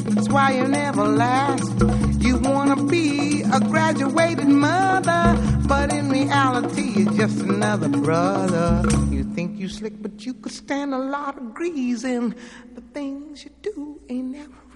That's why you never last. You wanna be a graduated mother, but in reality you're just another brother. You think you slick, but you could stand a lot of greasing. The things you do ain't never